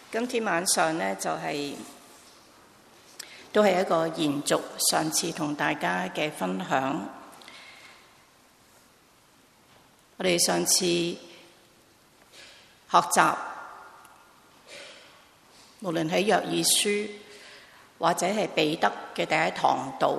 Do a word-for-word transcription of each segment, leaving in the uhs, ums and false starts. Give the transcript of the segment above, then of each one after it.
今天晚上呢，就係、是、都係一個延續上次同大家嘅分享。我哋上次學習，無論喺約珥書或者係彼得嘅第一堂道，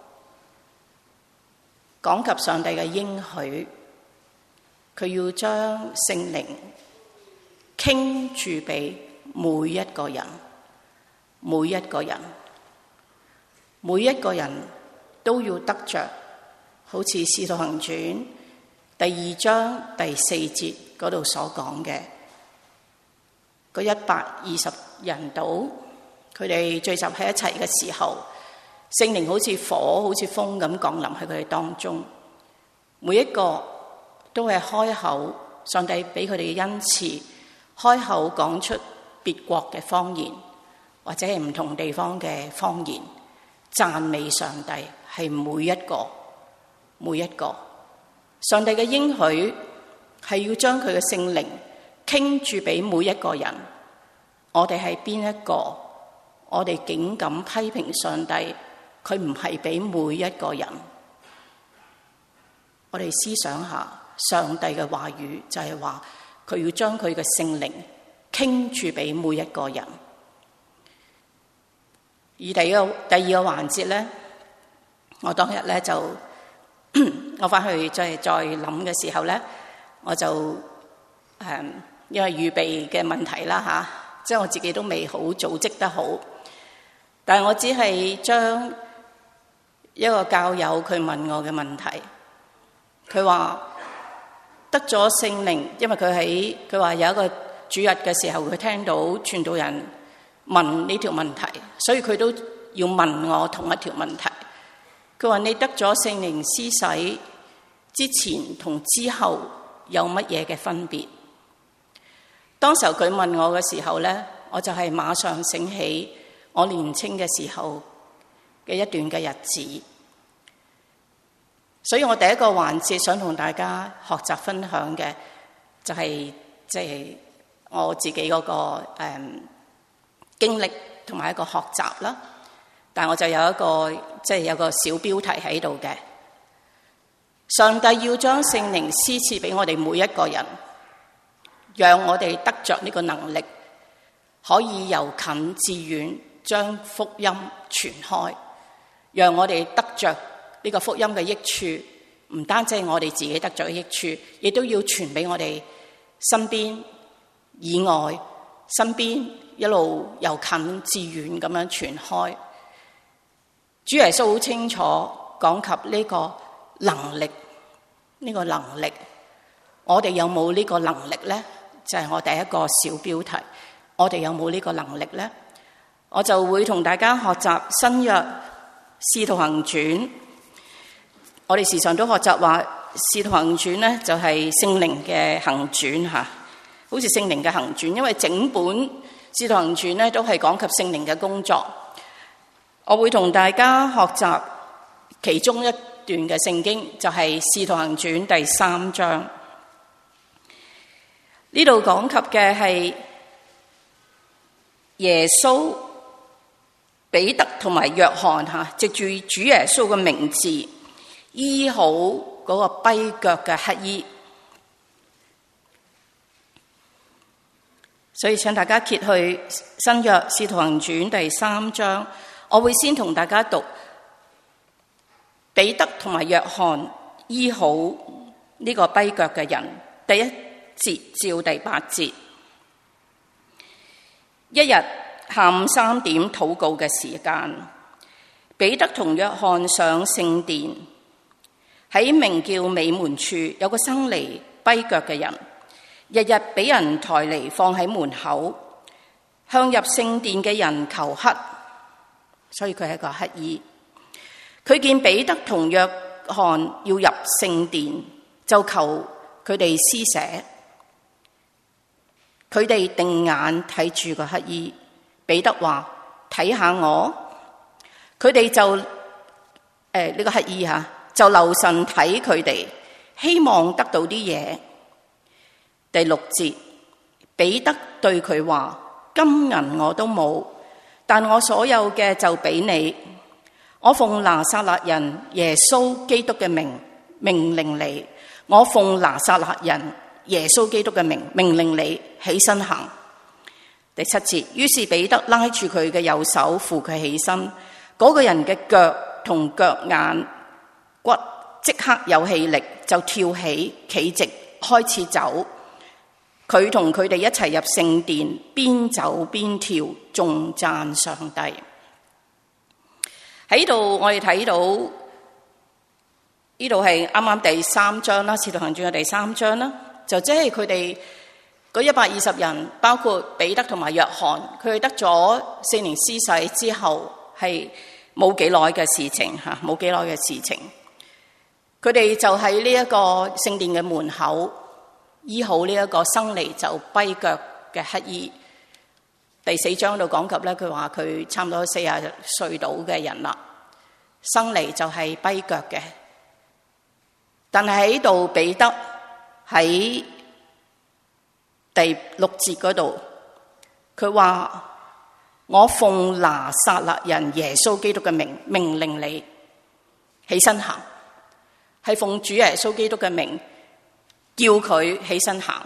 講及上帝嘅應許，佢要將聖靈傾注俾每一個人，每一個人，每一個人都要得着，好似《使徒行傳》第二章第四節嗰度所講嘅，嗰一百二十人度，佢哋聚集喺一齊嘅時候，聖靈好似火、好似風咁降臨喺佢哋當中，每一個都係開口，上帝俾佢哋嘅恩賜，開口講出別國嘅方言，或者係唔同地方嘅方言，讚美上帝。係每一個每一個上帝嘅應許係要將佢嘅聖靈傾注俾每一個人。我哋係邊一個？我哋竟敢批評上帝，佢唔係俾每一個人。我哋思想下上帝嘅話語，就係話佢要將佢嘅聖靈傾注俾每一個人。而第二個第二個環節咧，我當日咧就我翻去再再諗嘅時候咧，我就誒、嗯、因為預備嘅問題啦吓，即係我自己都未好組織得好，但係我只係將一個教友佢問我嘅問題，佢話得咗聖靈，因為佢喺佢話有一個主日嘅時候，佢聽到傳道人問呢條問題，所以佢都要問我同一條問題。佢話你得咗聖靈施洗之前同之後有乜嘢嘅分別？當時候佢問我嘅時候咧，我就係馬上醒起我年青嘅時候嘅一段嘅日子。所以我第一個環節想同大家學習分享嘅就係即係我自己嗰、那個誒、嗯、經歷同埋一個學習啦。但我就有一個即係、就是、有個小標題喺度嘅，上帝要將聖靈施賜俾我哋每一個人，讓我哋得着呢個能力，可以由近至遠將福音傳開，讓我哋得着呢個福音嘅益處，唔單止係我哋自己得着嘅益處，亦都要傳俾我哋身邊以外，身邊一路由近至遠咁樣傳開。主耶穌好清楚講及呢個能力，呢個能力，我哋有冇呢個能力呢？就係我第一個小標題，我哋有冇呢個能力呢？我就會同大家學習新約使徒行傳。我哋時常都學習話使徒行傳呢，就係聖靈嘅行傳吓，好似聖靈嘅行傳，因為整本使徒行傳呢都係講及聖靈嘅工作。我會同大家學習其中一段嘅聖經，就係使徒行傳第三章。呢度講及嘅係耶穌、彼得同埋約翰吓，藉住主耶穌嘅名字醫好嗰個跛腳嘅乞兒。所以請大家揭去新約使徒行傳第三章，我會先同大家讀彼得同埋約翰醫好呢個跛腳嘅人，第一節照第八節。一日下午三點禱告嘅時間，彼得同約翰上聖殿，喺名叫美門處有個生嚟跛腳嘅人，日日俾人抬嚟放喺門口，向入聖殿嘅人求乞。所以佢係一個乞兒。佢見彼得同約翰要入聖殿，就求佢哋施捨。佢哋定眼睇住個乞兒。彼得話：睇下我。佢哋就誒呢、呃這個乞兒吓，就留神睇佢哋，希望得到啲嘢。第六節，彼得對佢話： 金銀我都冇，但我所有嘅就俾你。我奉拿撒勒人耶穌基督嘅名命令你，我奉拿撒勒人耶穌基督嘅名命令你起身行。第七節，於是彼得拉住佢嘅右手扶佢起身，嗰、那個人嘅腳同腳眼骨即刻有氣力，就跳起企直開始走。佢同佢哋一齊入聖殿，邊走邊跳，頌讚上帝。喺度我哋睇到呢度係啱啱第三章啦，《使徒行傳》嘅第三章啦，就即係佢哋嗰一百二十人，包括彼得同埋約翰，佢哋得咗聖靈施洗之後，係冇幾耐嘅事情吓，冇幾耐嘅事情。佢哋就喺呢一個聖殿嘅門口醫好呢一個生嚟就跛腳嘅乞兒。第四章度講及咧，佢話佢差唔多四十歲到嘅人啦，生嚟就係跛腳嘅。但係喺度彼得喺第六節嗰度，佢話我奉拿撒勒人耶穌基督嘅名命令你起身行，係奉主耶穌基督嘅名叫佢起身行。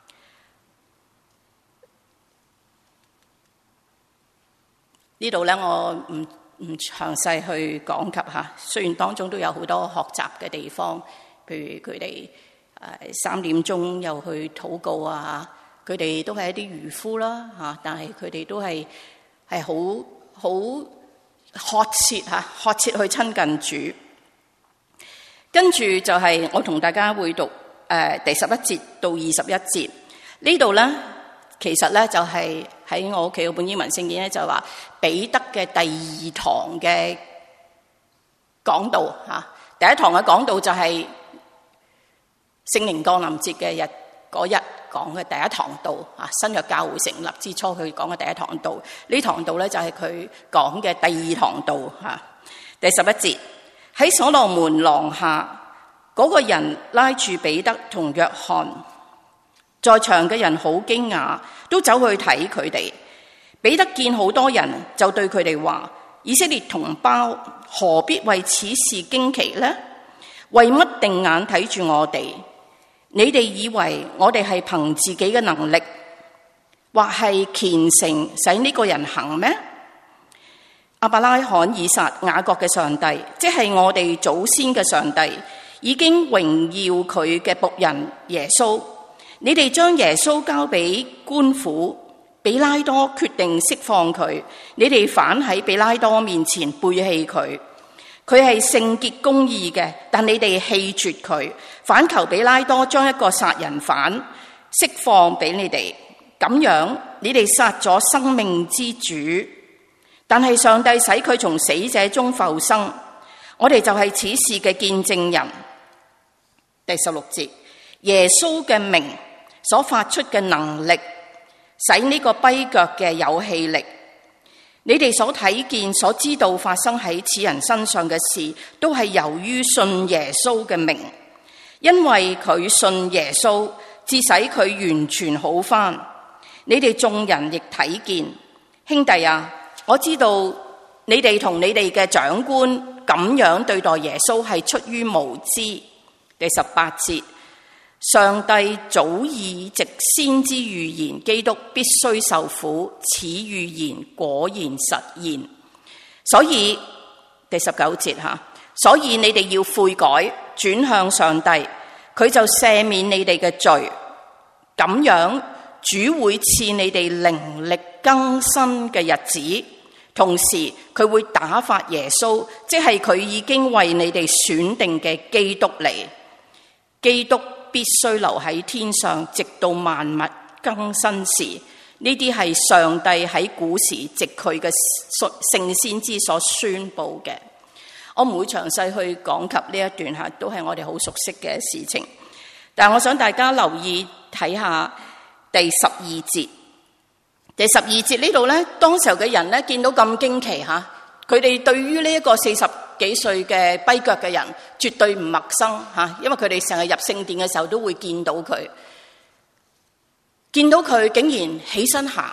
呢度咧我唔唔詳細去講及吓，雖然當中都有好多學習嘅地方，譬如佢哋誒三點鐘又去禱告啊，佢哋都係一啲漁夫啦吓，但係佢哋都係係好好渴切吓，渴切去親近主。跟住就係我同大家會讀誒第十一節到二十一節呢度咧。其實咧就係喺我屋企嗰本英文聖經咧，就話彼得嘅第二堂嘅講道吓，第一堂嘅講道就係聖靈降臨節嘅日嗰日講嘅第一堂道啊，新約教會成立之初佢講嘅第一堂道，呢堂道咧就係佢講嘅第二堂道吓。第十一節，喺所羅門廊下，嗰、那個人拉住彼得同約翰。在場嘅人好驚訝，都走去睇佢哋。彼得見好多人，就對佢哋話：以色列同胞，何必為此事驚奇呢？為乜定眼睇住我哋？你哋以為我哋係憑自己嘅能力，或係虔誠使呢個人行咩？亞伯拉罕、以撒、雅各嘅上帝，即係我哋祖先嘅上帝，已經榮耀佢嘅僕人耶穌。你哋將耶穌交俾官府，比拉多決定釋放佢，你哋反喺比拉多面前背棄佢。佢係聖潔公義嘅，但你哋棄絕佢，反求比拉多將一個殺人犯釋放俾你哋。咁樣你哋殺咗生命之主，但係上帝使佢從死者中復生，我哋就係此事嘅見證人。第十六節，耶穌嘅名所發出嘅能力，使呢個跛腳嘅有氣力。你哋所睇見、所知道發生喺此人身上嘅事，都係由於信耶穌嘅名，因為佢信耶穌，致使佢完全好返。你哋眾人亦睇見。兄弟啊，我知道你哋同你哋嘅長官咁樣對待耶穌係出於無知。第十八節，上帝早已藉先知預言基督必須受苦，此預言果然實現。所以第十九節吓，所以你哋要悔改，轉向上帝，佢就赦免你哋嘅罪。咁樣主會賜你哋靈力更新嘅日子，同時佢會打發耶穌，即係佢已經為你哋選定嘅基督嚟。基督必須留喺天上，直到萬物更新時。呢啲係上帝喺古時藉佢嘅聖先知所宣布嘅。我唔會詳細去講及呢一段吓，都係我哋好熟悉嘅事情。但係我想大家留意睇下第十二節。第十二節呢度咧，當時候嘅人咧見到咁驚奇吓，佢哋對於呢一個四十幾歲嘅跛腳嘅人絕對唔陌生吓，因為佢哋成日入聖殿嘅時候都會見到佢，見到佢竟然起身行，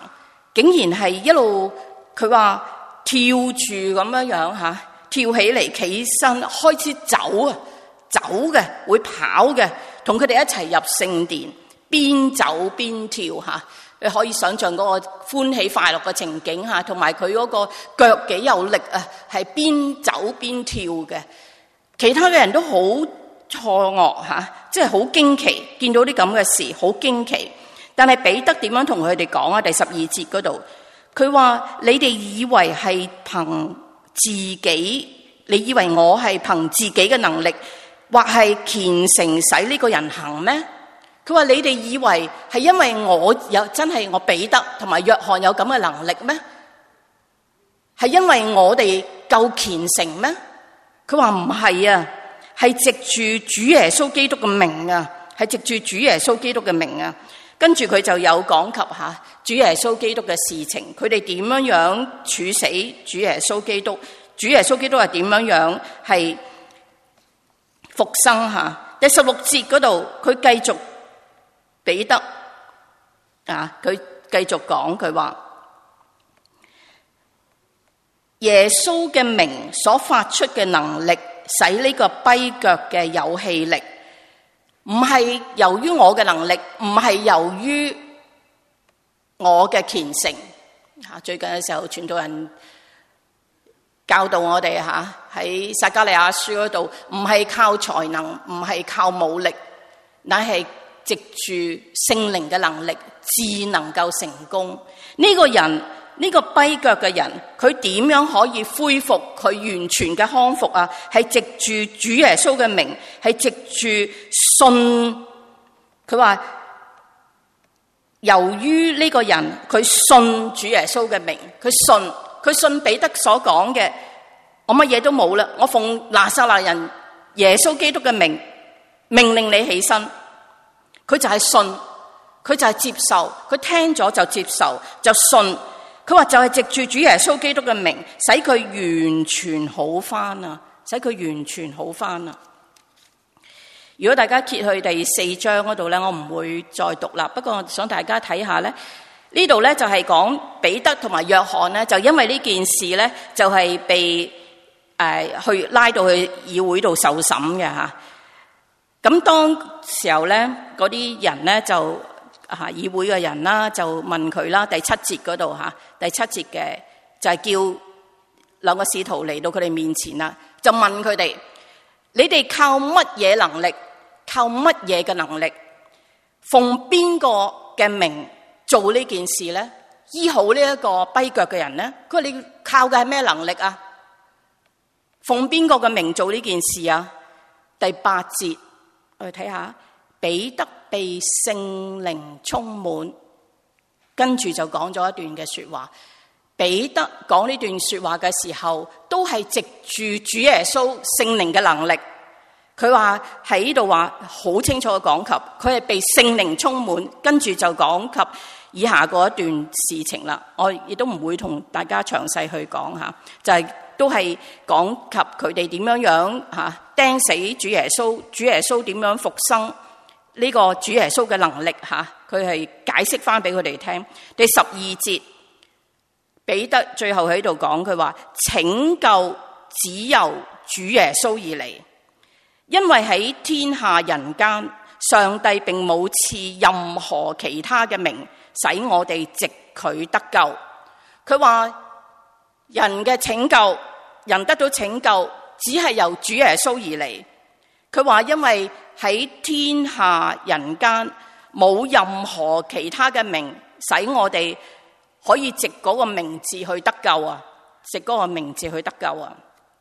竟然係一路佢話跳住咁樣樣吓，跳起嚟企身開始走啊，走嘅會跑嘅，同佢哋一齊入聖殿，邊走邊跳吓。你可以想象嗰個歡喜快樂嘅情景吓，同埋佢嗰個腳幾有力啊，係邊走邊跳嘅。其他嘅人都好錯愕吓，即係好驚奇，見到啲咁嘅事，好驚奇。但係彼得點樣同佢哋講啊？第十二節嗰度，佢話：你哋以為係憑自己，你以為我係憑自己嘅能力，或係虔誠使呢個人行咩？佢話：你哋以為係因為我有真係我彼得同埋約翰有咁嘅能力咩？係因為我哋夠虔誠咩？佢話唔係啊，係藉住主耶穌基督嘅名啊，係藉住主耶穌基督嘅名啊。跟住佢就有講及吓主耶穌基督嘅事情，佢哋點樣樣處死主耶穌基督，主耶穌基督係點樣樣係復生吓。第十六節嗰度，佢繼續彼得啊，佢繼續講，佢話耶穌嘅名所發出嘅能力，使呢個跛腳嘅有氣力。唔係由於我嘅能力，唔係由於我嘅虔誠。最近嘅時候，傳道人教導我哋吓喺撒迦利亞書嗰度，唔係靠才能，唔係靠武力，乃係藉住聖靈嘅能力，至能夠成功。呢個人，呢個跛腳嘅人，佢點樣可以恢復佢完全嘅康復啊？係藉住主耶穌嘅名，係藉住信。佢話由於呢個人佢信主耶穌嘅名，佢信佢信彼得所講嘅，我乜嘢都冇啦，我奉拿撒勒人耶穌基督嘅名命令你起身。佢就係信，佢就係接受，佢聽咗就接受就信。佢話就係藉住主耶穌基督嘅名，使佢完全好翻啊！使佢完全好翻啊！如果大家揭去第四章嗰度咧，我唔會再讀啦。不過我想大家睇下咧，呢度咧就係講彼得同埋約翰咧，就因為呢件事咧，就係被誒、呃、去拉到去議會度受審嘅吓。咁當時候咧，嗰啲人咧就。啊！議會嘅人啦，就問佢啦，第七節嗰度吓，第七節嘅就係叫兩個使徒嚟到佢哋面前啦，就問佢哋：你哋靠乜嘢能力？靠乜嘢嘅能力？奉邊個嘅名做呢件事咧？醫好呢一個跛腳嘅人咧？佢話你靠嘅係咩能力啊？奉邊個嘅名做呢件事啊？第八節我哋睇下。彼得被聖靈充滿，跟住就講咗一段嘅說話。彼得講呢段說話嘅時候，都係藉住主耶穌聖靈嘅能力。佢話喺呢度話好清楚嘅講及，佢係被聖靈充滿，跟住就講及以下嗰一段事情啦。我亦都唔會同大家詳細去講吓，就係、是、都係講及佢哋點樣樣吓釘死主耶穌，主耶穌點樣復生。呢個主耶穌嘅能力吓，佢係解釋翻俾佢哋聽。第十二節，彼得最後喺度講，佢話拯救只由主耶穌而嚟，因為喺天下人間，上帝並冇賜任何其他嘅名，使我哋藉佢得救。佢話人嘅拯救，人得到拯救，只係由主耶穌而嚟。佢話因為喺天下人間冇任何其他嘅名，使我哋可以藉嗰個名字去得救啊！藉嗰個名字去得救啊！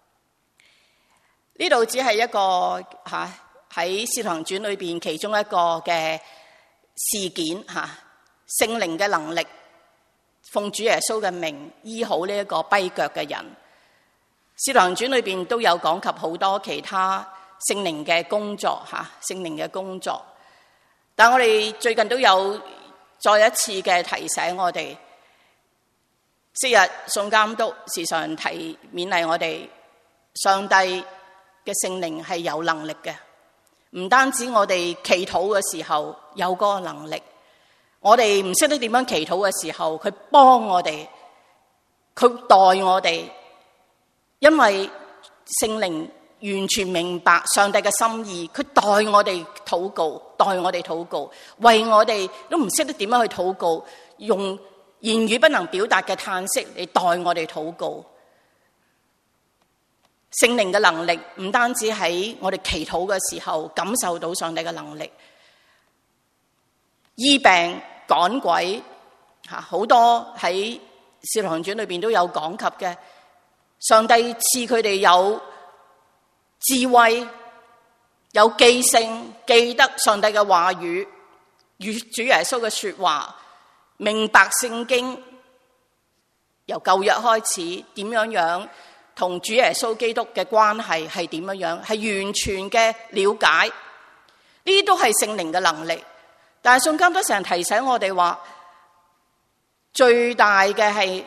呢度只係一個吓喺《使徒行傳》裏邊其中一個嘅事件吓，聖靈嘅能力，奉主耶穌嘅名醫好呢一個跛腳嘅人。《使徒行傳》裏邊都有講及好多其他聖靈嘅工作吓，聖靈嘅工作。但我哋最近都有再一次嘅提醒我哋，昔日宋監督時常提勉勵我哋，上帝嘅聖靈係有能力嘅，唔單止我哋祈禱嘅時候有嗰個能力， 我哋唔識得點樣祈禱嘅時候，佢幫我哋，佢代我哋，因為聖靈完全明白上帝嘅心意，佢代我哋禱告，代我哋禱告，為我哋都唔識得點樣去禱告，用言語不能表達嘅嘆息嚟代我哋禱告。聖靈嘅能力唔單止喺我哋祈禱嘅時候感受到上帝嘅能力，醫病趕鬼吓，好多喺《使徒行傳》裏邊都有講及嘅。上帝賜佢哋有智慧，有記性，記得上帝嘅話語與主耶穌嘅說話，明白聖經由舊約開始點樣樣同主耶穌基督嘅關係係點樣樣，係完全嘅了解。呢啲都係聖靈嘅能力。但係信監都成日提醒我哋話，最大嘅係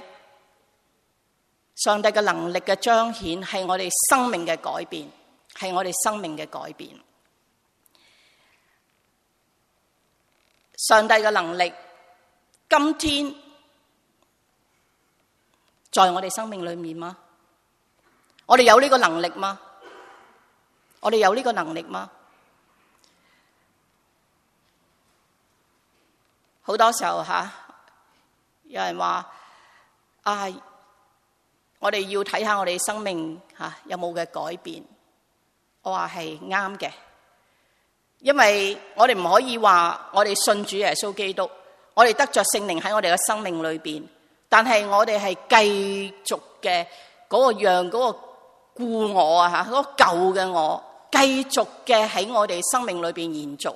上帝嘅能力嘅彰顯，係我哋生命嘅改變，係我哋生命嘅改變。上帝嘅能力今天在我哋生命裏面嗎？我哋有呢個能力嗎？我哋有呢個能力嗎？好多時候吓，有人話啊，我哋要睇下我哋生命吓有冇嘅改變。我話係啱嘅，因為我哋唔可以話我哋信主耶穌基督，我哋得着聖靈喺我哋嘅生命裏邊，但係我哋係繼續嘅嗰個讓嗰個故我啊吓，嗰個舊嘅我繼續嘅喺我哋生命裏邊延續。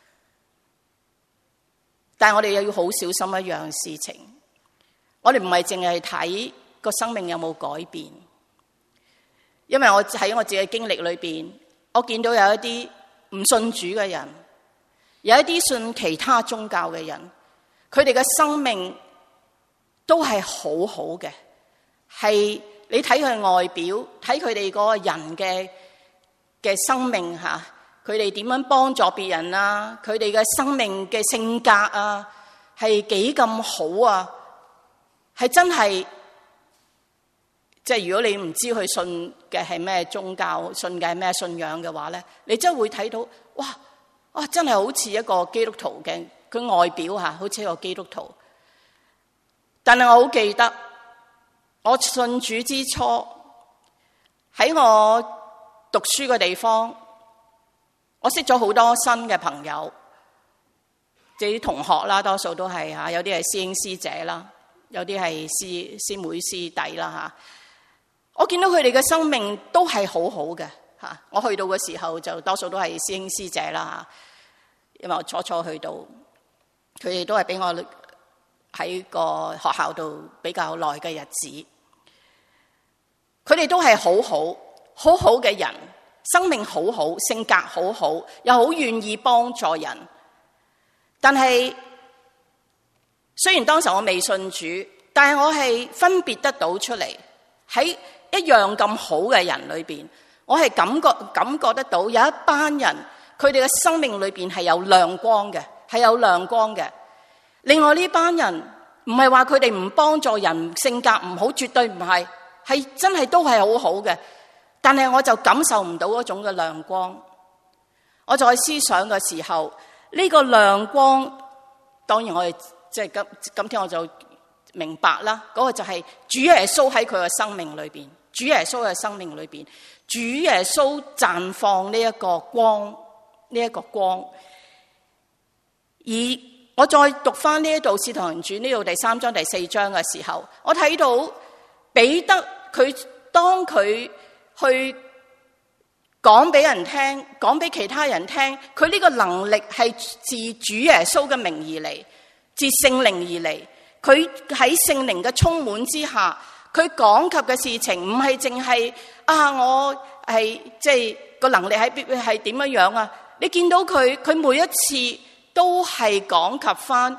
但係我哋又要好小心一樣事情，我哋唔係淨係睇個生命有冇改變，因為我喺我自己嘅經歷裏邊，我見到有一啲唔信主嘅人，有一啲信其他宗教嘅人，佢哋嘅生命都係好好嘅，係你睇佢外表，睇佢哋嗰個人嘅嘅生命吓。佢哋點樣幫助別人啊？佢哋嘅生命嘅性格啊，係幾咁好啊？係真係，即係如果你唔知佢信嘅係咩宗教，信嘅係咩信仰嘅話咧，你真係會睇到，哇！哇！真係好似一個基督徒嘅，佢外表吓，好似一個基督徒。但係我好記得，我信主之初，喺我讀書嘅地方，我識咗好多新嘅朋友，即係啲同學啦，多數都係吓，有啲係師兄師姐啦，有啲係師師妹師弟啦吓。我見到佢哋嘅生命都係好好嘅吓。我去到嘅時候就多數都係師兄師姐啦吓，因為我初初去到，佢哋都係俾我喺個學校度比較耐嘅日子。佢哋都係好好好好嘅人。生命好好，性格好好，又好願意幫助人。但係雖然當時我未信主，但係我係分別得到出嚟，喺一樣咁好嘅人裏邊，我係感覺感覺得到有一班人，佢哋嘅生命裏邊係有亮光嘅，係有亮光嘅。另外呢班人唔係話佢哋唔幫助人，性格唔好，絕對唔係，係真係都係好好嘅。但係我就感受唔到嗰種嘅亮光。我在思想嘅時候，呢個亮光，當然我哋即係今今天我就明白啦。嗰個就係主耶穌喺佢嘅生命裏邊，主耶穌嘅生命裏邊，主耶穌綻放呢一個光，呢一個光。而我再讀翻呢一度《使徒行傳》呢度第三章第四章嘅時候，我睇到彼得佢當佢去講俾人聽，講俾其他人聽，佢呢個能力係自主耶穌嘅名而嚟，自聖靈而嚟。佢喺聖靈嘅充滿之下，佢講及嘅事情唔係淨係啊，我係即係個能力喺邊係點樣樣啊？你見到佢，佢每一次都係講及翻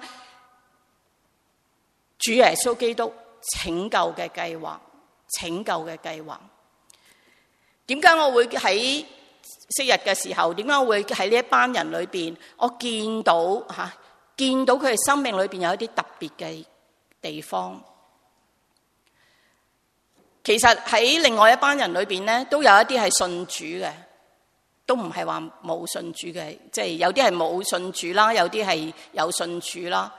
主耶穌基督拯救嘅計劃，拯救嘅計劃。點解我會喺昔日嘅時候，點解我會喺呢一班人裏邊，我見到吓見到佢哋生命裏邊有一啲特別嘅地方。其實喺另外一班人裏邊咧，都有一啲係信主嘅，都唔係話冇信主嘅，即係有啲係冇信主啦，有啲係有信主啦。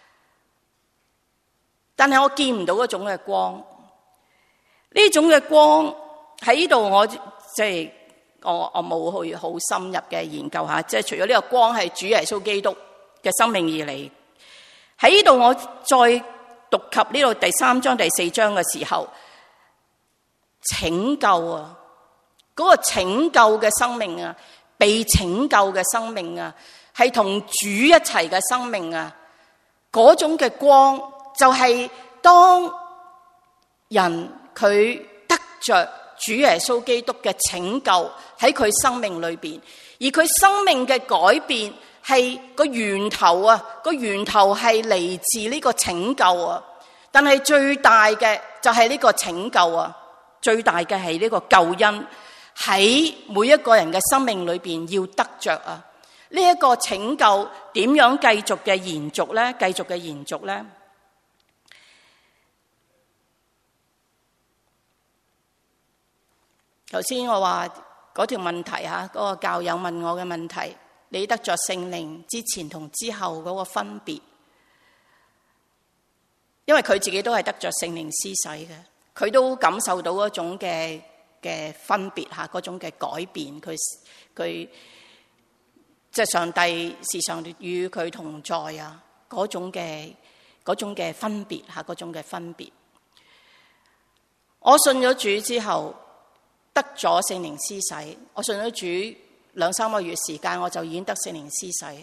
但係我見唔到嗰種嘅光，呢種嘅光喺呢度，我即係我我冇去好深入嘅研究下，即係除咗呢個光係主耶穌基督嘅生命而嚟。喺呢度我再讀及呢度第三章第四章嘅時候，拯救啊，嗰個拯救嘅生命啊，被拯救嘅生命啊，係同主一齊嘅生命啊，嗰種嘅光就係當人佢得着主耶穌基督嘅拯救喺佢生命裏邊，而佢生命嘅改變係個源頭啊，個源頭係嚟自呢個拯救啊。但係最大嘅就係呢個拯救啊，最大嘅係呢個救恩喺每一個人嘅生命裏邊要得着啊。呢一個拯救點樣繼續嘅延續咧？繼續嘅延續咧？頭先我話嗰條問題吓，嗰個教友問我嘅問題，你得着聖靈之前同之後嗰個分別，因為佢自己都係得着聖靈施洗嘅，佢都感受到嗰種嘅嘅分別吓，嗰種嘅改變，佢佢即係上帝時常與佢同在啊，嗰種嘅嗰種嘅分別吓，嗰種嘅分別。我信咗主之後，得咗聖靈施洗，我信咗主兩三個月時間，我就已經得聖靈施洗。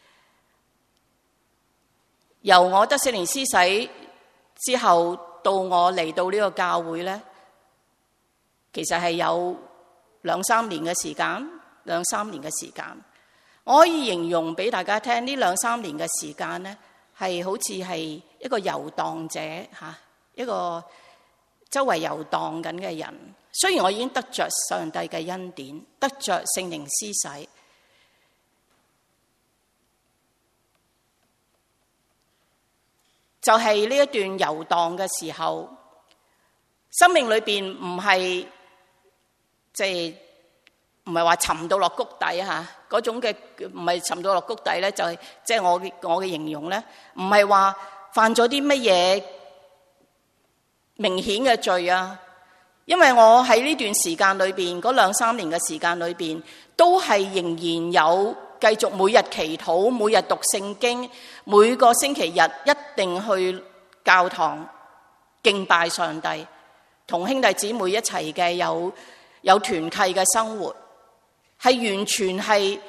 由我得聖靈施洗之後，到我嚟到呢個教會咧，其實係有兩三年嘅時間，兩三年嘅時間。我可以形容俾大家聽，呢兩三年嘅時間咧，係好似係一個遊蕩者吓，一個周圍遊蕩緊嘅人。雖然我已經得着上帝嘅恩典，得着聖靈施洗，就係呢一段遊蕩嘅時候，生命裏邊唔係即係唔係話沉到落谷底吓，嗰種嘅唔係沉到落谷底咧，就係即係我我嘅形容咧，唔係話犯咗啲乜嘢明顯嘅罪啊。因為我喺呢段時間裏邊，嗰兩三年嘅時間裏邊，都係仍然有繼續每日祈禱，每日讀聖經，每個星期日一定去教堂敬拜上帝，同兄弟姊妹一齊嘅有有團契嘅生活，係完全係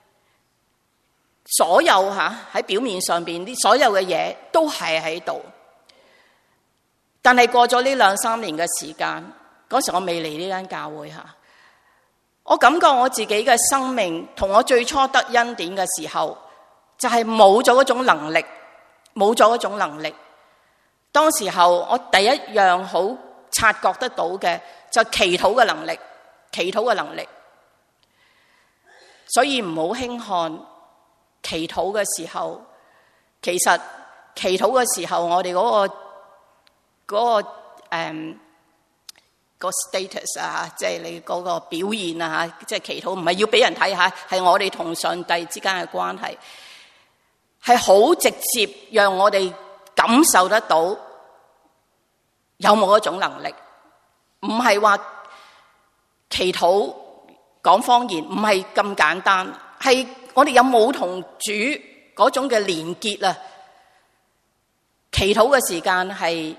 所有吓喺表面上邊啲所有嘅嘢都係喺度。但係過咗呢兩三年嘅時間。嗰時我未嚟呢間教會吓，我感覺我自己嘅生命同我最初得恩典嘅時候，就係冇咗嗰種能力，冇咗嗰種能力。當時候我第一樣好察覺得到嘅就係祈禱嘅能力，祈禱嘅能力。所以唔好輕看祈禱嘅時候，其實祈禱嘅時候我哋嗰個嗰個誒。個 status 啊，即係你嗰個表現啊，即係祈禱，唔係要俾人睇下，係我哋同上帝之間嘅關係，係好直接，讓我哋感受得到有冇嗰種能力。唔係話祈禱講方言，唔係咁簡單，係我哋有冇同主嗰種嘅連結啊？祈禱嘅時間係。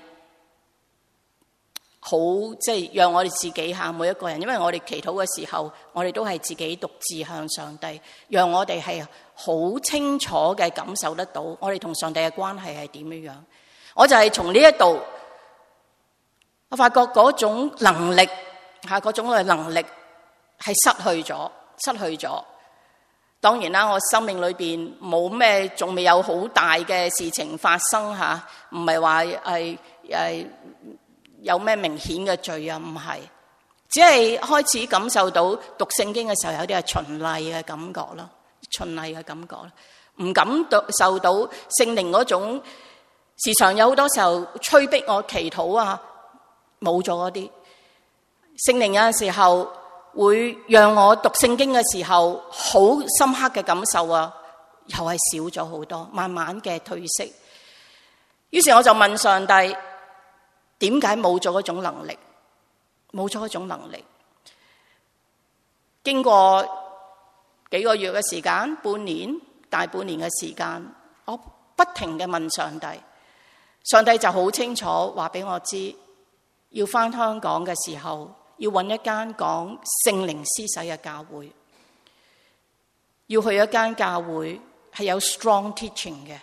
好，即係讓我哋自己吓每一個人，因為我哋祈禱嘅時候，我哋都係自己獨自向上帝，讓我哋係好清楚嘅感受得到，我哋同上帝嘅關係係點樣樣。我就係從呢一度，我發覺嗰種能力吓，嗰種嘅能力係失去咗，失去咗。當然啦，我生命裏邊冇咩，仲未有好大嘅事情發生吓，唔係話係誒。有咩明顯嘅罪啊？唔係，只係開始感受到讀聖經嘅時候有啲係循例嘅感覺咯，循例嘅感覺咯。 唔感受到聖靈嗰種時常有好多時候催逼我祈禱啊，冇咗嗰啲。聖靈有陣時候會讓我讀聖經嘅時候好深刻嘅感受啊，又係少咗好多，慢慢嘅褪色。於是我就問上帝，點解冇咗嗰種能力？冇咗嗰種能力。經過幾個月嘅時間，半年、大半年嘅時間，我不停嘅問上帝，上帝就好清楚話俾我知，要返香港嘅時候，要揾一間講聖靈施洗嘅教會，要去一間教會係有 strong teaching 嘅。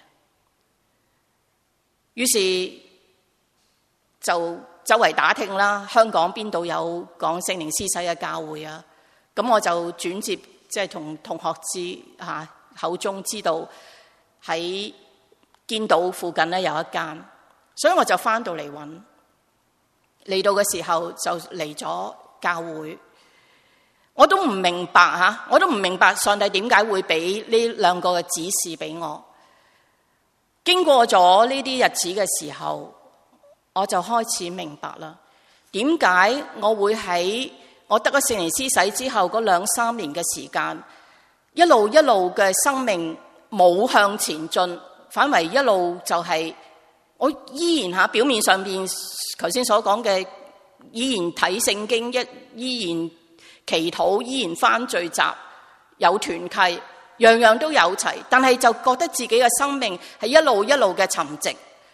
於是就周圍打聽啦，香港邊度有講聖靈施洗嘅教會啊？咁我就轉接，即係同同學知吓口中知道喺堅道附近咧有一間，所以我就翻到嚟揾。嚟到嘅時候就嚟咗教會，我都唔明白吓，我都唔明白上帝點解會俾呢兩個嘅指示俾我。經過咗呢啲日子嘅時候，我就開始明白啦，點解我會喺我得咗聖靈施洗之後嗰兩三年嘅時間，一路一路嘅生命冇向前進，反為一路就係、是、我依然吓表面上邊頭先所講嘅，依然睇聖經，一依然祈禱，依然返聚集，有團契，樣樣都有齊，但係就覺得自己嘅生命係一路一路嘅沉寂。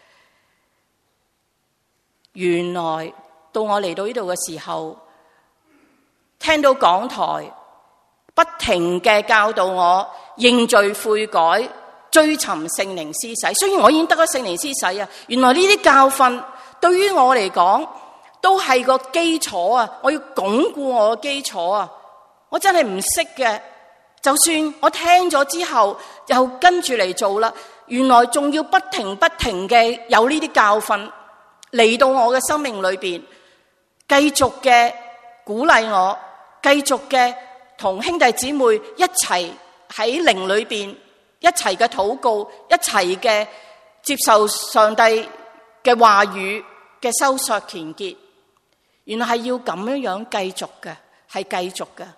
原來到我嚟到呢度嘅時候，聽到講台不停嘅教導我認罪悔改，追尋聖靈施洗。雖然我已經得咗聖靈施洗啊，原來呢啲教訓對於我嚟講都係個基礎啊！我要鞏固我嘅基礎啊！我真係唔識嘅，就算我聽咗之後又跟住嚟做啦，原來仲要不停不停嘅有呢啲教訓嚟到我嘅生命裏邊，繼續嘅鼓勵我，繼續嘅同兄弟姊妹一齊喺靈裏邊一齊嘅禱告，一齊嘅接受上帝嘅話語嘅收索虔結。原來係要咁樣樣繼續嘅，係繼續嘅。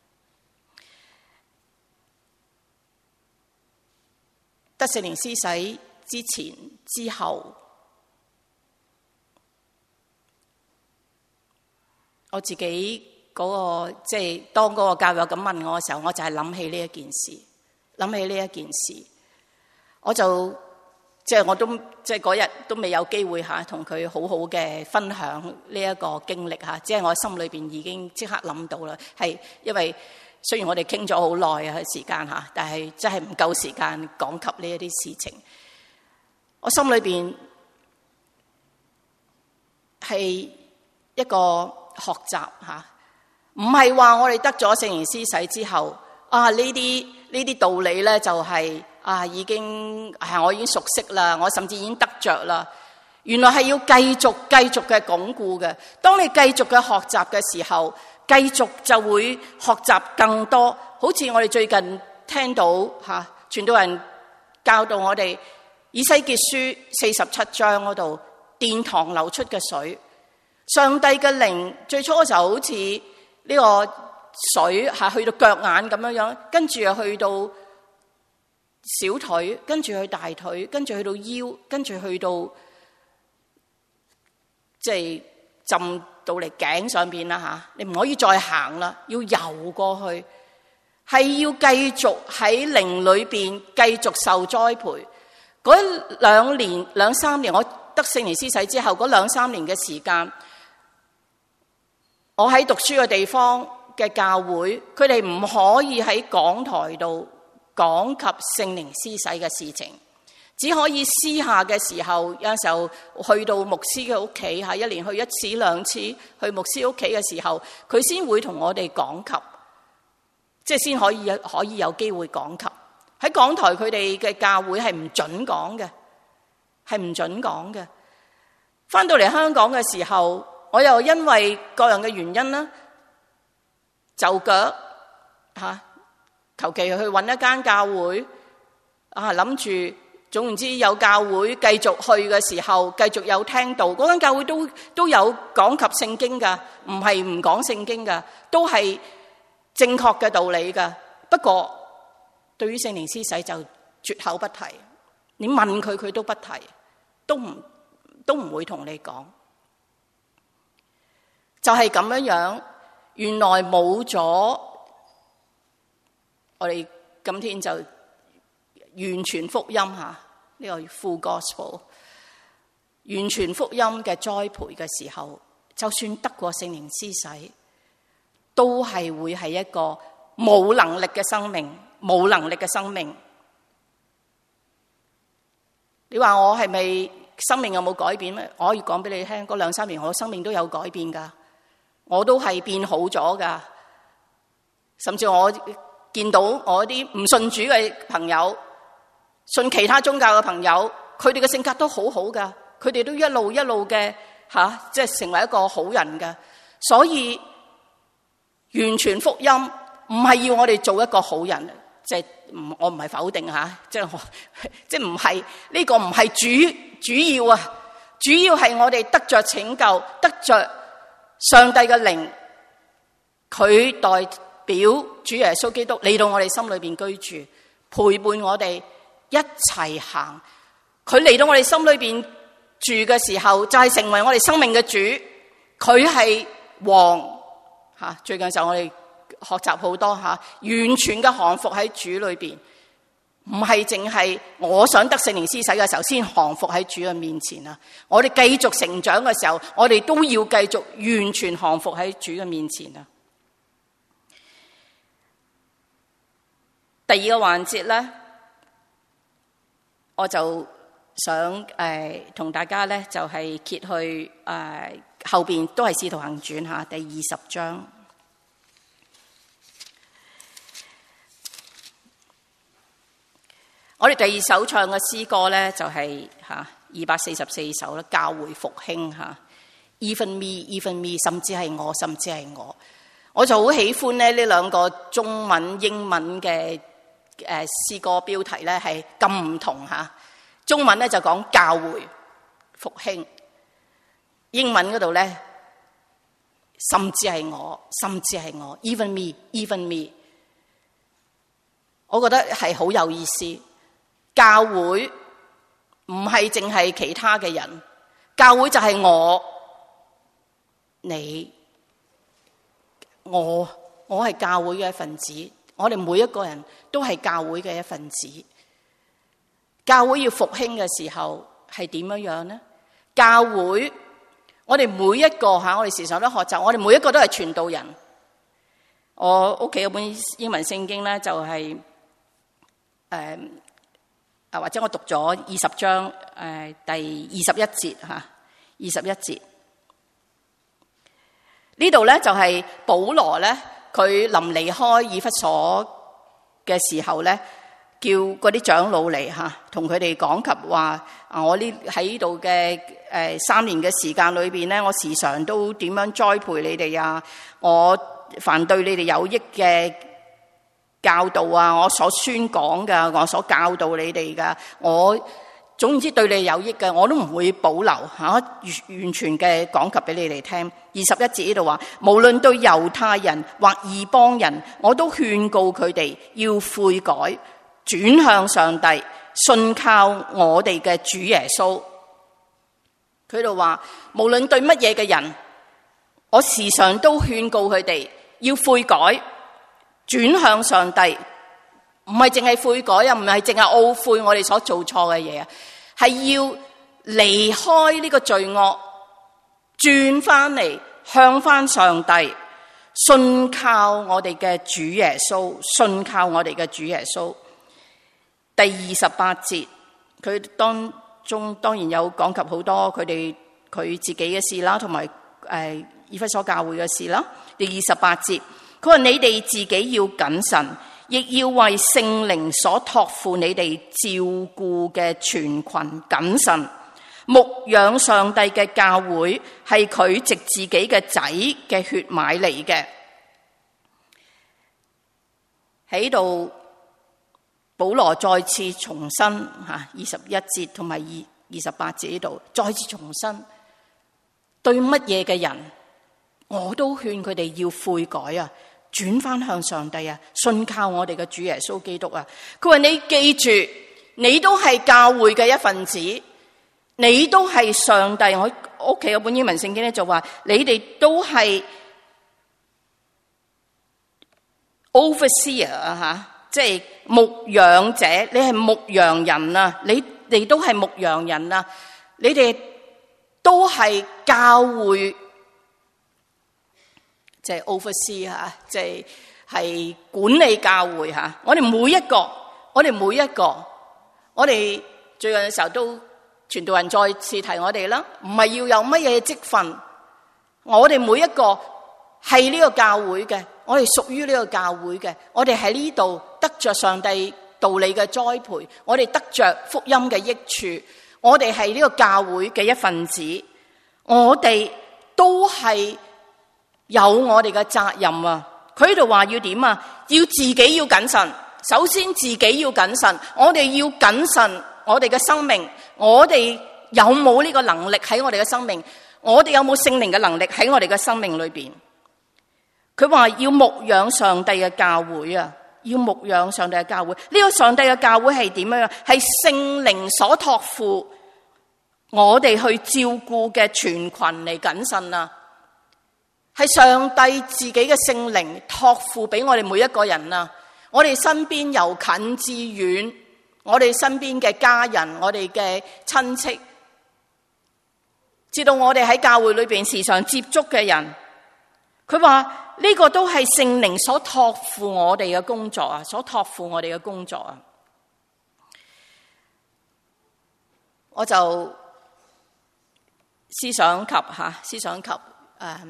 得聖靈施洗之前之後，我自己嗰、那個即係、就是、當嗰個教友咁問我嘅時候，我就係諗起呢一件事，諗起呢一件事，我就即係、就是、我都即係嗰日都未有機會吓同佢好好嘅分享呢一個經歷吓，即係我心裏邊已經即刻諗到啦，係因為雖然我哋傾咗好耐啊時間吓，但係真係唔夠時間講及呢一啲事情。我心裏邊係一個學習吓，唔係話我哋得咗聖靈施洗之後啊，呢啲呢啲道理咧就係、是、啊已經係我已經熟悉啦，我甚至已經得着啦。原來係要繼續繼續嘅鞏固嘅。當你繼續嘅學習嘅時候，繼續就會學習更多。好似我哋最近聽到吓傳道人教導我哋以西結書四十七章嗰度，殿堂流出嘅水，上帝嘅靈最初嘅時候好似呢個水係去到腳眼咁樣樣，跟住又去到小腿，跟住去大腿，跟住去到腰，跟住去到即係浸到嚟頸上邊啦吓，你唔可以再行啦，要游過去，係要繼續喺靈裏邊繼續受栽培。嗰兩年兩三年，我得聖靈施洗之後嗰兩三年嘅時間，我喺讀書嘅地方嘅教會，佢哋唔可以喺講台度講及聖靈施洗嘅事情，只可以私下嘅時候，有時候去到牧師嘅屋企吓，一年去一次兩次去牧師屋企嘅時候，佢先會同我哋講及，即係先可以可以有機會講及。喺講台佢哋嘅教會係唔准講嘅，係唔准講嘅。翻到嚟香港嘅時候，我又因為各樣嘅原因啦，就腳吓，求其去搵一間教會， 啊，諗住總言之有教會繼續去嘅時候，繼續有聽道，嗰間教會都都有講及聖經噶，唔係唔講聖經噶，都係正確嘅道理噶。不過對於聖靈施洗就絕口不提，你問佢佢都不提，都唔都唔會同你講。就係咁樣樣，原來冇咗我哋今天就完全福音吓，呢個 full gospel 完全福音嘅栽培嘅時候，就算得過聖靈施洗，都係會係一個冇能力嘅生命，冇能力嘅生命。你話我係咪生命有冇改變咧？我可以講俾你聽，嗰兩三年我生命都有改變噶，我都係變好咗噶。甚至我見到我啲唔信主嘅朋友，信其他宗教嘅朋友，佢哋嘅性格都好好噶，佢哋都一路一路嘅吓，即係成為一個好人噶。所以完全福音唔係要我哋做一個好人，即係唔我唔係否定吓，即係我即係唔係呢個唔係主主要啊，主要係我哋得着拯救，得着上帝嘅靈，佢代表主耶穌基督嚟到我哋心裏邊居住，陪伴我哋一齊行。佢嚟到我哋心裏邊住嘅時候，就係成為我哋生命嘅主。佢係王吓，最近就我哋學習好多吓，完全嘅降服喺主裏邊，唔係淨係我想得聖靈施洗嘅時候先降服喺主嘅面前啊！我哋繼續成長嘅時候，我哋都要繼續完全降服喺主嘅面前啊！第二個環節咧，我就想誒同、呃、大家咧就係、是、揭去誒、呃、後邊都係《使徒行傳》吓第二十章。我哋第二首唱嘅詩歌咧就係吓二百四十四首啦，教會復興吓 ，Even me，Even me， 甚至係我，甚至係我，我就好喜歡咧呢兩個中文、英文嘅誒詩歌標題咧係咁唔同吓。中文咧就講教會復興，英文嗰度咧甚至係我，甚至係我 ，Even me，Even me， 我覺得係好有意思。教會唔係淨係其他嘅人，教會就係我、你、我，我係教會嘅一份子，我哋每一個人都係教會嘅一份子。教會要復興嘅時候係點樣樣呢？教會，我哋每一個吓，我哋時常都學習，我哋每一個都係傳道人。我屋企有本英文聖經咧，就係誒啊，或者我讀咗二十章誒、呃、第二十一節吓，二十一節呢度咧就係、是、保羅咧，佢臨離開以弗所嘅時候咧，叫嗰啲長老嚟吓，同佢哋講及話啊，我呢喺呢度嘅誒三年嘅時間裏邊咧，我時常都點樣栽培你哋啊，我凡對你哋有益嘅教導啊，我所宣講嘅，我所教導你哋嘅，我總之對你有益嘅，我都唔會保留吓，完完全嘅講及俾你哋聽。二十一節呢度話，無論對猶太人或異邦人，我都勸告佢哋要悔改，轉向上帝，信靠我哋嘅主耶穌。佢度話，無論對乜嘢嘅人，我時常都勸告佢哋要悔改。轉向上帝，唔係淨係悔改啊，唔係淨係懊悔我哋所做錯嘅嘢啊，係要離開呢個罪惡，轉翻嚟向翻上帝，信靠我哋嘅主耶穌，信靠我哋嘅主耶穌。第二十八節，佢當中當然有講及好多佢哋佢自己嘅事啦，同埋誒以弗所教會嘅事啦。第二十八節。佢話你哋自己要謹慎，亦要為聖靈所託付你哋照顧嘅全群謹慎，牧養上帝嘅教會係佢藉自己嘅仔嘅血買嚟嘅。喺度保羅再次重申吓二十一節同埋二二十八節呢度，再次重申對乜嘢嘅人，我都勸佢哋要悔改啊，轉翻向上帝啊，信靠我哋嘅主耶穌基督啊。佢話你記住，你都係教會嘅一份子，你都係上帝。我屋企有本英文聖經咧就話，你哋都係 overseer 啊吓。即係牧養者，你係牧羊人啊！你哋都係牧羊人啊！你哋都係教會，即係 oversee 吓，即係係管理教會吓。我哋每一個，我哋每一個，我哋最近嘅時候都傳道人再次提我哋啦，唔係要有乜嘢職分，我哋每一個係呢個教會嘅。我哋屬於呢個教會嘅，我哋喺呢度得着上帝道理嘅栽培，我哋得着福音嘅益處，我哋係呢個教會嘅一份子，我哋都係有我哋嘅責任啊！佢喺度話要點啊？要自己要謹慎，首先自己要謹慎，我哋要謹慎我哋嘅生命，我哋有冇呢個能力喺我哋嘅生命？我哋有冇聖靈嘅能力喺我哋嘅生命裏邊？佢話要牧養上帝嘅教會啊，要牧養上帝嘅教會。呢個上帝嘅教會係點樣？係聖靈所託付我哋去照顧嘅全群嚟謹慎啊！係上帝自己嘅聖靈託付俾我哋每一個人啊！我哋身邊由近至遠，我哋身邊嘅家人，我哋嘅親戚，至到我哋喺教會裏邊時常接觸嘅人，佢話。呢個都係聖靈所託付我哋嘅工作啊，所託付我哋嘅工作啊。我就思想及吓，思想及誒，二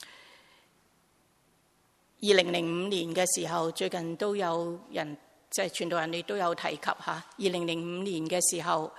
零零五年嘅時候，最近都有人即係傳道人哋都有提及吓。二零零五年嘅時候，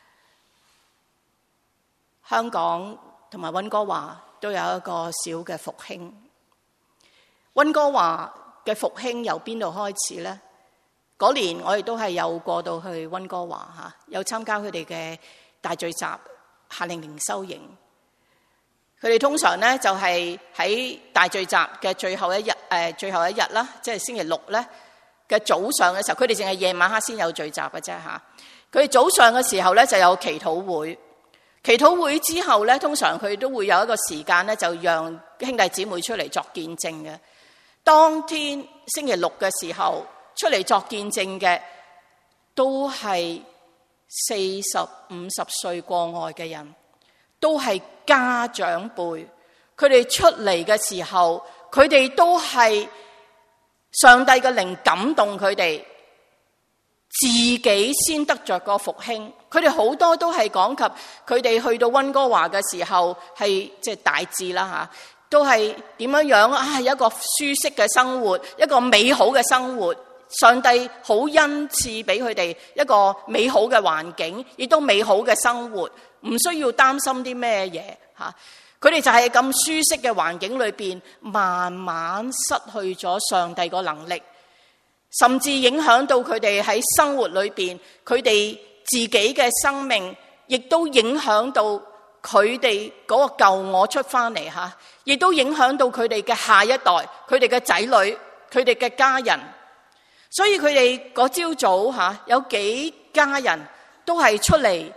香港同埋溫哥華都有一個小嘅復興。溫哥華嘅復興由邊度開始呢？嗰年我哋都係有過到去溫哥華吓，有參加佢哋嘅大聚集夏令營修營。佢哋通常咧就係喺大聚集嘅最後一日，誒，最後一日啦，即係星期六咧嘅早上嘅時候，佢哋淨係夜晚黑先有聚集嘅啫吓。佢哋早上嘅時候咧就有祈禱會，祈禱會之後咧，通常佢都會有一個時間咧，就讓兄弟姊妹出嚟作見證嘅。當天星期六嘅時候出嚟作見證嘅，都係四十五十歲過外嘅人，都係家長輩。佢哋出嚟嘅時候，佢哋都係上帝嘅靈感動佢哋，自己先得着個復興。佢哋好多都係講及佢哋去到溫哥華嘅時候，係即係大致啦吓。都係點樣樣啊？有一個舒適嘅生活，一個美好嘅生活。上帝好恩賜俾佢哋一個美好嘅環境，亦都美好嘅生活，唔需要擔心啲咩嘢吓。佢哋就係咁舒適嘅環境裏邊，慢慢失去咗上帝個能力，甚至影響到佢哋喺生活裏邊，佢哋自己嘅生命，亦都影響到佢哋嗰個舊我出翻嚟吓。亦都影響到佢哋嘅下一代，佢哋嘅仔女，佢哋嘅家人。所以佢哋嗰朝早吓，有幾家人都係出嚟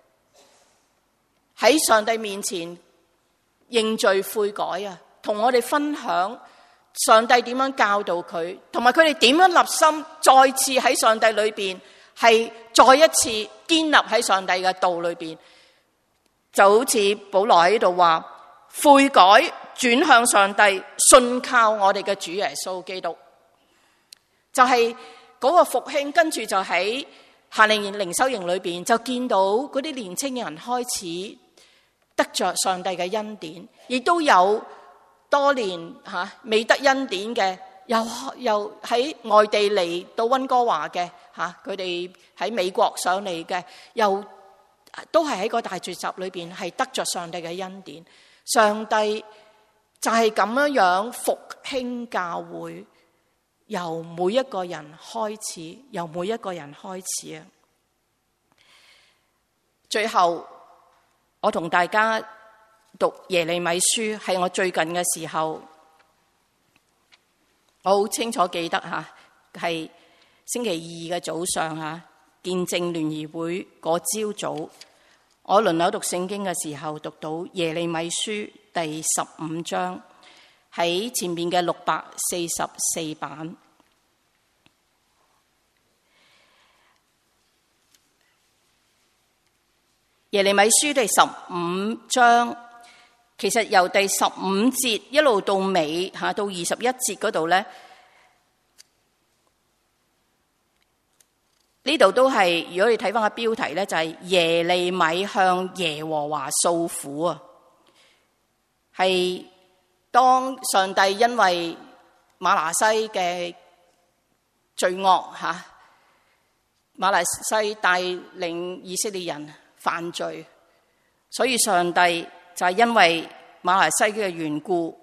喺上帝面前認罪悔改啊，同我哋分享上帝點樣教導佢，同埋佢哋點樣立心，再次喺上帝裏邊係再一次堅立喺上帝嘅道裏邊。就好似保羅喺度話，悔改轉向上帝，信靠我哋嘅主耶穌基督，就係嗰個復興。跟住就喺夏令營靈修營裏邊，就見到嗰啲年青人開始得着上帝嘅恩典，亦都有多年吓未得恩典嘅，又又喺外地嚟到溫哥華嘅吓，佢哋喺美國上嚟嘅，又都係喺個大聚集裏邊係得着上帝嘅恩典。上帝就係咁樣樣復興教會， 由每一個人開始，由每一個人開始啊！最後，我同大家讀耶利米書，係我最近嘅時候，我好清楚記得吓，係星期二嘅早上吓，見證聯誼會嗰朝早，我輪流讀聖經嘅時候，讀到耶利米書第十五章，喺前面嘅六百四十四版。耶利米書第十五章，其實由第十五節一路到尾吓，到二十一節嗰度咧，呢度都係，如果你睇翻個標題咧，就係耶利米向耶和華訴苦啊。係當上帝因為瑪拿西嘅罪惡吓，瑪拿西帶領以色列人犯罪，所以上帝就係因為瑪拿西嘅緣故，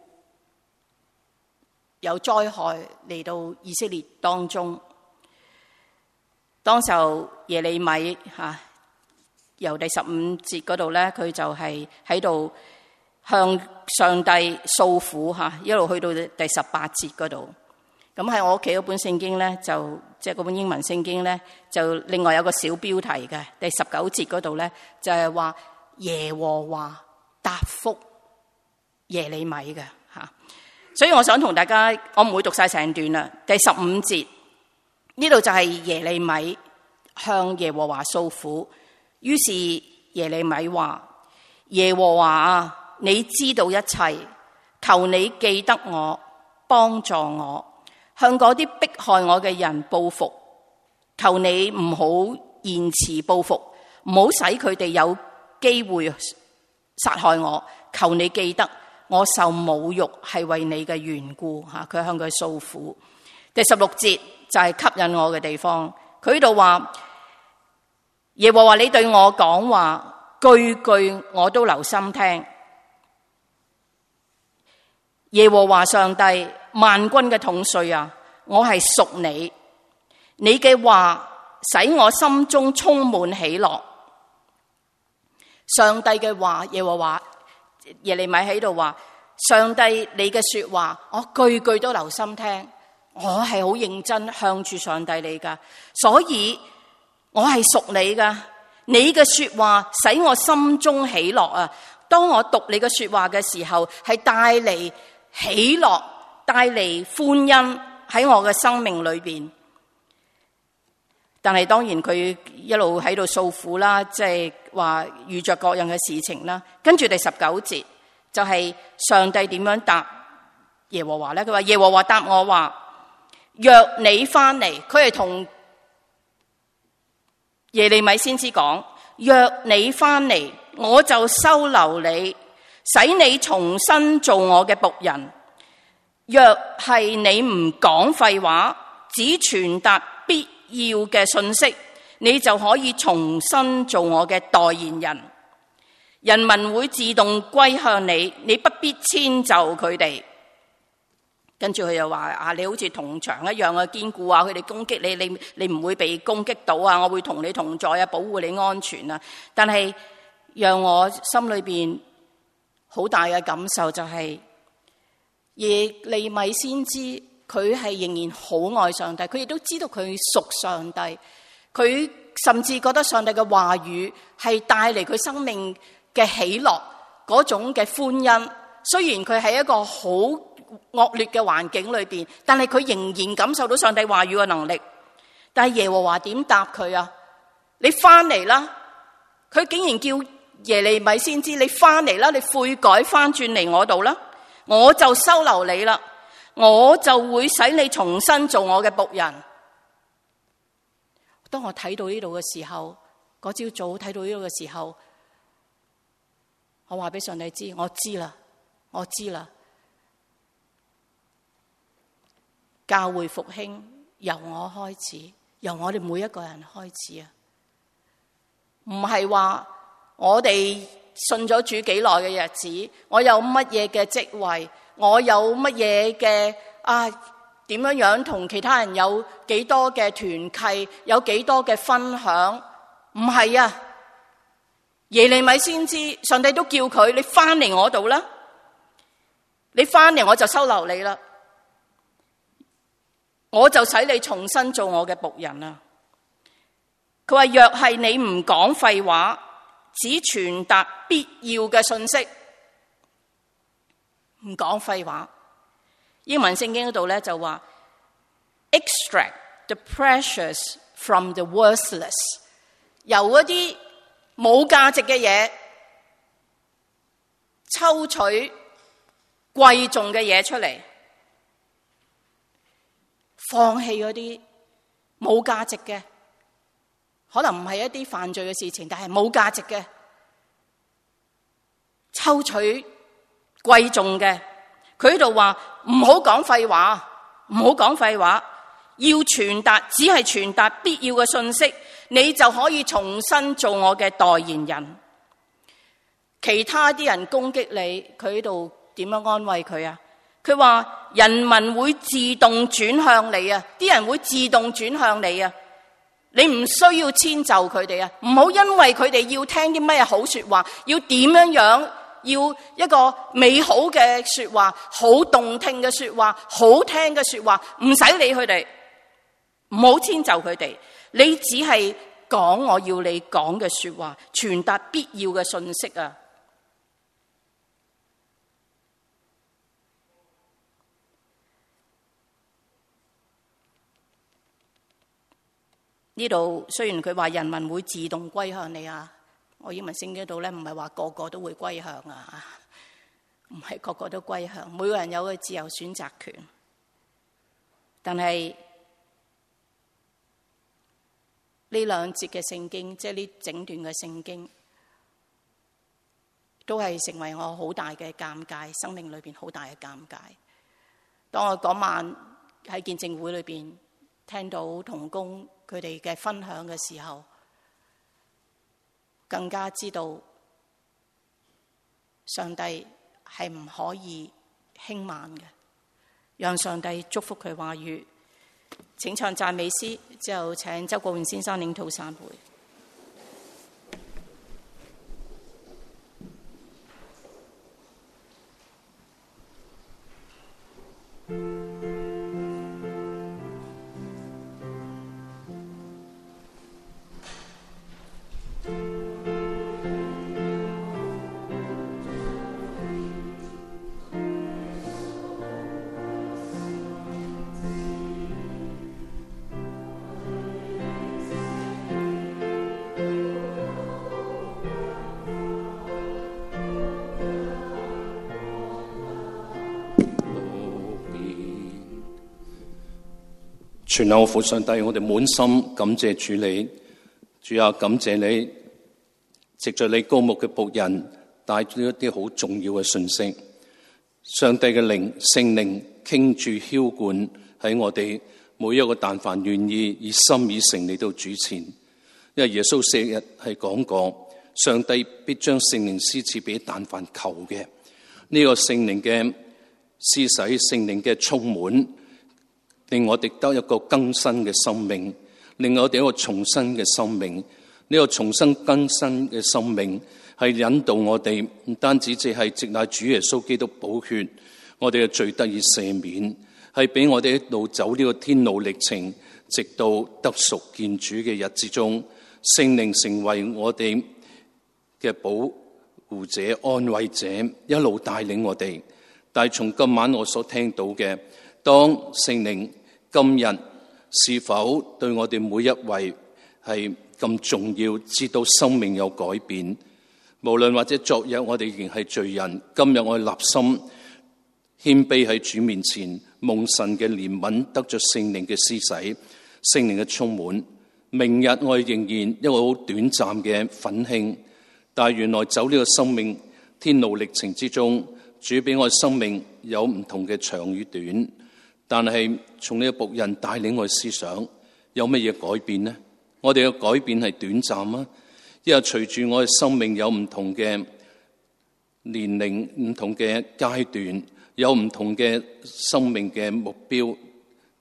有災害嚟到以色列當中。當時候耶利米吓，由第十五節嗰度咧，佢就係喺度向上帝訴苦吓，一路去到第十八節嗰度。咁喺我屋企嗰本聖經咧，就即係嗰本英文聖經咧，就另外有個小標題嘅，第十九節嗰度咧，就係話耶和華答覆耶利米嘅吓。所以我想同大家，我唔會讀晒成段啦。第十五節呢度就係耶利米向耶和華訴苦，於是耶利米話：耶和華啊，你知道一切，求你記得我，幫助我。向嗰啲迫害我嘅人報復，求你唔好延遲報復，唔好使佢哋有機會殺害我。求你記得我受侮辱係為你嘅緣故吓，佢向佢訴苦。第十六節就係吸引我嘅地方，佢呢度話耶和華你對我講話，句句我都留心聽。耶和華上帝萬軍嘅統帥啊，我係屬你，你嘅話使我心中充滿喜樂。上帝嘅話，耶和華耶利米喺度話，上帝你嘅說話，我句句都留心聽，我係好認真向住上帝你噶，所以我係屬你噶。你嘅說話使我心中喜樂啊！當我讀你嘅說話嘅時候，係帶嚟喜樂，帶嚟歡欣喺我嘅生命裏邊。但係當然佢一路喺度訴苦啦，即係話遇着各樣嘅事情啦。跟住第十九節就係上帝點樣答耶和華咧？佢話耶和華答我話：若你翻嚟，佢係同耶利米先知講，若你翻嚟，我就收留你，使你重新做我嘅僕人。若係你唔講廢話，只傳達必要嘅信息，你就可以重新做我嘅代言人。人民會自動歸向你，你不必遷就佢哋。跟住佢又話啊，你好似銅牆一樣嘅堅固啊，佢哋攻擊你，你你唔會被攻擊到啊，我會同你同在啊，保護你安全啊。但係讓我心裏邊好大嘅感受就係、是、耶利米先知，佢係仍然好愛上帝，佢亦都知道佢屬上帝，佢甚至覺得上帝嘅話語係帶嚟佢生命嘅喜樂嗰種嘅歡欣。雖然佢喺一個好惡劣嘅環境裏邊，但係佢仍然感受到上帝話語嘅能力。但係耶和華點答佢啊？你翻嚟啦！佢竟然叫耶利米先知，你翻嚟啦，你悔改翻轉嚟我度啦，我就收留你啦，我就會使你重新做我嘅僕人。當我睇到呢度嘅時候，嗰朝早睇到呢度嘅時候，我話俾上帝知，我知啦，我知啦。教會復興由我開始，由我哋每一個人開始啊！唔係話我哋信咗主幾耐嘅日子，我有乜嘢嘅職位，我有乜嘢嘅啊點樣樣同其他人有幾多嘅團契，有幾多嘅分享，唔係啊！耶利米先知，上帝都叫佢，你翻嚟我度啦，你翻嚟我就收留你啦，我就使你重新做我嘅僕人啦。佢話若係你唔講廢話，只傳達必要嘅信息，唔講廢話。英文聖經嗰度咧就話 extract the precious from the worthless， 由嗰啲冇價值嘅嘢抽取貴重嘅嘢出嚟，放棄嗰啲冇價值嘅，可能唔係一啲犯罪嘅事情，但係冇價值嘅，抽取貴重嘅。佢喺度話唔好講廢話，唔好講廢話，要傳達，只係傳達必要嘅信息，你就可以重新做我嘅代言人。其他啲人攻擊你，佢喺度點樣安慰佢啊？佢話人民會自動轉向你啊，啲人會自動轉向你啊，你唔需要遷就佢哋啊，唔好因為佢哋要聽啲咩好說話，要點樣樣，要一個美好嘅說話，好動聽嘅說話，好聽嘅說話，唔使理佢哋，唔好遷就佢哋，你只係講我要你講嘅說話，傳達必要嘅信息啊。呢度雖然佢話人民會自動歸向你啊，我英文聖經度咧唔係話個個都會歸向啊，唔係個個都歸向，每個人有個自由選擇權。但係呢兩節嘅聖經，即係呢整段嘅聖經，都係成為我好大嘅尷尬，生命裏邊好大嘅尷尬。當我嗰晚喺見證會裏邊聽到同工佢哋嘅分享嘅時候，更加知道上帝係唔可以輕慢嘅。讓上帝祝福佢話語。請唱讚美詩，之後請周國榮先生領禱散會。 全能父上帝，我哋滿心感謝主你，主啊，感謝你藉着你高牧嘅僕人帶咗一啲好重要嘅信息。上帝嘅靈聖靈傾注澆灌喺我哋每一個但凡願意以心以誠嚟到主前，因為耶穌昔日係講過，上帝必將聖靈施賜俾但凡求嘅。呢、這個聖靈嘅施洗，聖靈嘅充滿，令我哋得一個更新嘅生命，令我哋一個重新嘅生命。呢、這個重新更新嘅生命係引導我哋，唔單止只係藉賴主耶穌基督寶血，我哋嘅罪得以赦免，係俾我哋一路走呢個天路歷程，直到得贖見主嘅日子中，聖靈成為我哋嘅保護者、安慰者，一路帶領我哋。但係從今晚我所聽到嘅，當聖靈今日是否對我哋每一位係咁重要，知道生命有改變？無論或者昨日我哋仍然係罪人，今日我哋立心謙卑喺主面前，蒙神嘅憐憫，得着聖靈嘅施洗、聖靈嘅充滿。明日我哋仍然一個好短暫嘅奮興，但係原來走呢個生命天路歷程之中，主俾我哋生命有唔同嘅長與短。但係從呢個僕人帶領我哋思想，有乜嘢改變呢？我哋嘅改變係短暫啊，因為隨住我哋生命有唔同嘅年齡、唔同嘅階段，有唔同嘅生命嘅目標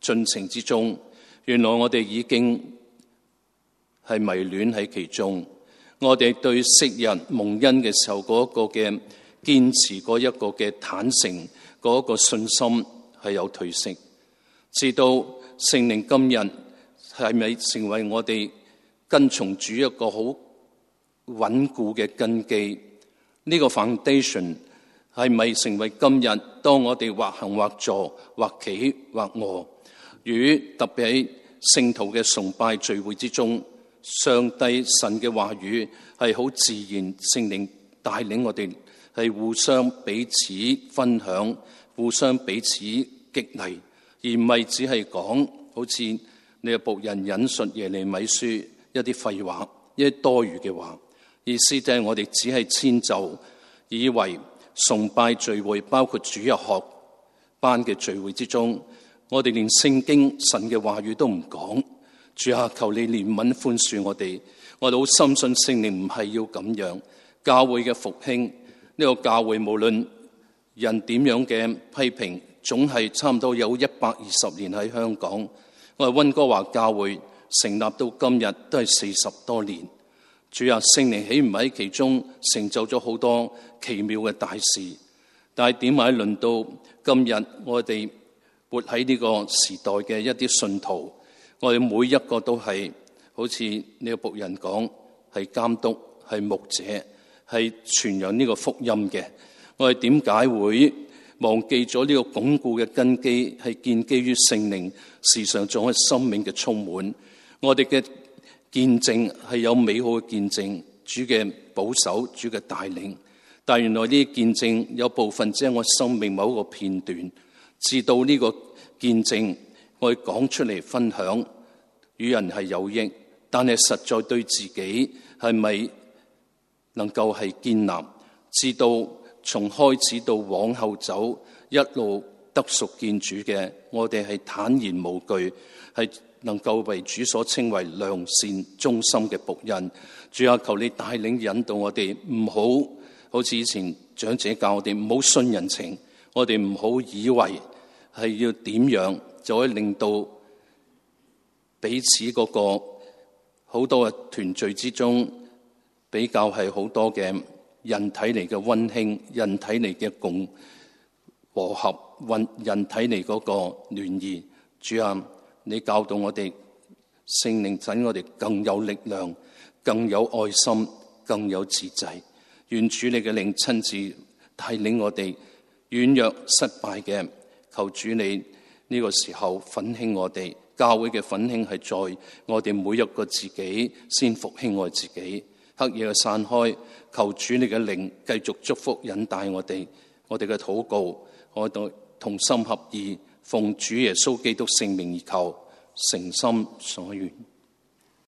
進程之中，原來我哋已經係迷戀喺其中。我哋對昔日蒙恩嘅時候嗰一個嘅堅持，嗰一個嘅坦誠，嗰一個信心係有褪色。直到聖靈今日係咪成為我哋跟從主一個好穩固嘅根基？呢個 foundation 係咪成為今日當我哋或行或坐或企或臥，與特別喺聖徒嘅崇拜聚會之中，上帝神嘅話語係好自然，聖靈帶領我哋係互相彼此分享，互相彼此激勵，而唔係只係講好似你嘅僕人引述耶利米書一啲廢話，一啲多餘嘅話。意思就係我哋只係遷就，以為崇拜聚會包括主日學班嘅聚會之中，我哋連聖經神嘅話語都唔講。主啊，求你憐憫寬恕我哋。我哋好深信聖靈唔係要咁樣。教會嘅復興，呢個教會無論人點樣嘅批評，總係差唔多有一百二十年喺香港。我哋溫哥華教會成立到今日都係四十多年。主啊，聖靈豈唔喺其中成就咗好多奇妙嘅大事？但係點解輪到今日我哋活喺呢個時代嘅一啲信徒，我哋每一個都係好似呢個僕人講，係監督，係牧者，係傳揚呢個福音嘅。我哋點解會忘記咗呢個鞏固嘅根基，係建基於聖靈時常仲係生命嘅充滿？我哋嘅見證係有美好嘅見證，主嘅保守，主嘅帶領。但原來呢啲見證有部分只係我生命某一個片段，直到呢個見證我哋講出嚟分享，與人係有益，但係實在對自己係咪能夠係建立？直到從開始到往後走，一路得屬見主嘅，我哋係坦然無懼，係能夠為主所稱為良善忠心嘅僕人。主啊，求你帶領引導我哋，唔好好似以前長者教我哋，唔好信人情，我哋唔好以為係要點樣就可以令到彼此嗰個好多嘅團聚之中，比較係好多嘅人體嚟嘅溫馨，人體嚟嘅共和合，人體嚟嗰個聯誼。主啊，你教導我哋，聖靈使我哋更有力量，更有愛心，更有自制。願主你嘅靈親自帶領我哋軟弱失敗嘅，求主你呢個時候奮興我哋。教會嘅奮興係在我哋每一個自己先復興我自己。黑夜嘅散開，求主你嘅靈繼續祝福引帶我哋。我哋嘅禱告，我哋同心合意，奉主耶穌基督聖名而求，誠心所願。